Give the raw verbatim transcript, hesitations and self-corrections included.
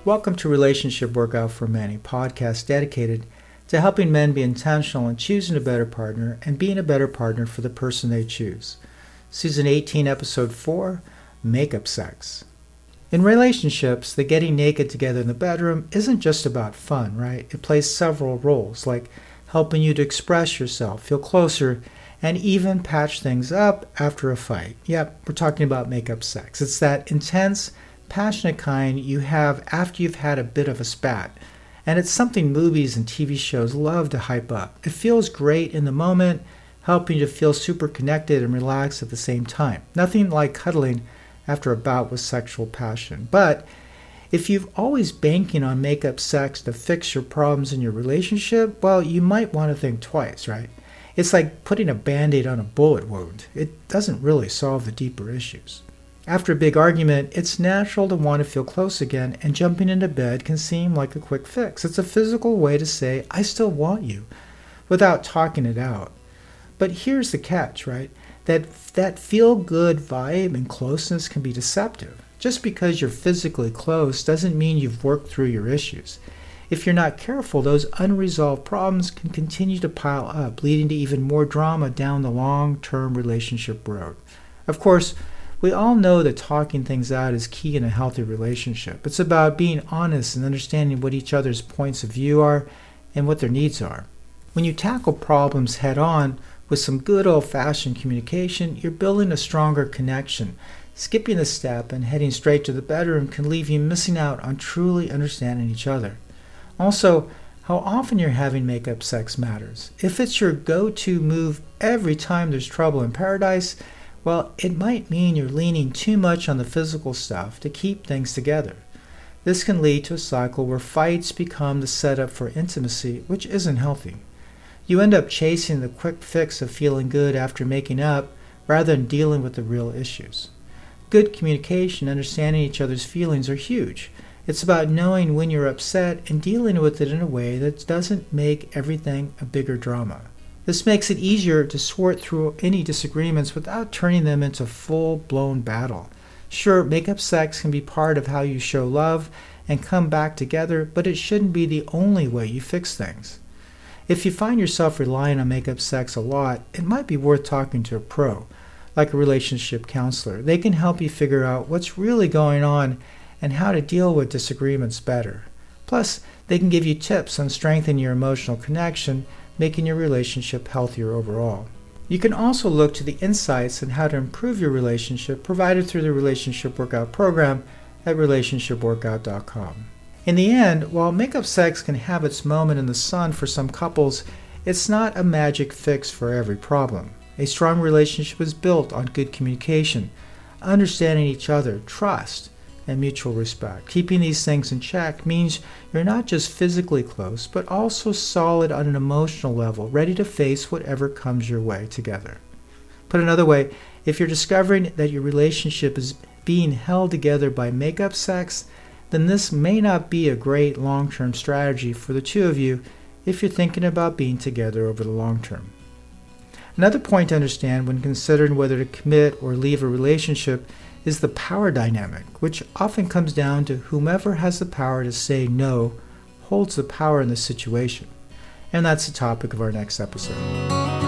Welcome to Relationship Workout for Men, a podcast dedicated to helping men be intentional in choosing a better partner and being a better partner for the person they choose. Season eighteen, Episode four, Makeup Sex. In relationships, the getting naked together in the bedroom isn't just about fun, right? It plays several roles, like helping you to express yourself, feel closer, and even patch things up after a fight. Yep, we're talking about makeup sex. It's that intense, passionate kind you have after you've had a bit of a spat. And it's something movies and T V shows love to hype up. It feels great in the moment, helping you to feel super connected and relaxed at the same time. Nothing like cuddling after a bout with sexual passion. But if you've always banking on makeup sex to fix your problems in your relationship, well, you might want to think twice, right? It's like putting a Band-Aid on a bullet wound. It doesn't really solve the deeper issues. After a big argument, it's natural to want to feel close again, and jumping into bed can seem like a quick fix. It's a physical way to say, I still want you, without talking it out. But here's the catch, right? That that feel-good vibe and closeness can be deceptive. Just because you're physically close doesn't mean you've worked through your issues. If you're not careful, those unresolved problems can continue to pile up, leading to even more drama down the long-term relationship road. Of course, we all know that talking things out is key in a healthy relationship. It's about being honest and understanding what each other's points of view are and what their needs are. When you tackle problems head on with some good old-fashioned communication, you're building a stronger connection. Skipping a step and heading straight to the bedroom can leave you missing out on truly understanding each other. Also, how often you're having makeup sex matters. If it's your go-to move every time there's trouble in paradise, well, it might mean you're leaning too much on the physical stuff to keep things together. This can lead to a cycle where fights become the setup for intimacy, which isn't healthy. You end up chasing the quick fix of feeling good after making up rather than dealing with the real issues. Good communication, understanding each other's feelings are huge. It's about knowing when you're upset and dealing with it in a way that doesn't make everything a bigger drama. This makes it easier to sort through any disagreements without turning them into full-blown battle. Sure, makeup sex can be part of how you show love and come back together, but it shouldn't be the only way you fix things. If you find yourself relying on makeup sex a lot, it might be worth talking to a pro, like a relationship counselor. They can help you figure out what's really going on and how to deal with disagreements better. Plus, they can give you tips on strengthening your emotional connection, making your relationship healthier overall. You can also look to the insights on how to improve your relationship provided through the Relationship Workout program at relationship workout dot com. In the end, while makeup sex can have its moment in the sun for some couples, it's not a magic fix for every problem. A strong relationship is built on good communication, understanding each other, trust, and mutual respect. Keeping these things in check means you're not just physically close, but also solid on an emotional level, ready to face whatever comes your way together. Put another way, if you're discovering that your relationship is being held together by makeup sex, then this may not be a great long-term strategy for the two of you if you're thinking about being together over the long term. Another point to understand when considering whether to commit or leave a relationship is the power dynamic, which often comes down to whomever has the power to say no holds the power in the situation. And that's the topic of our next episode.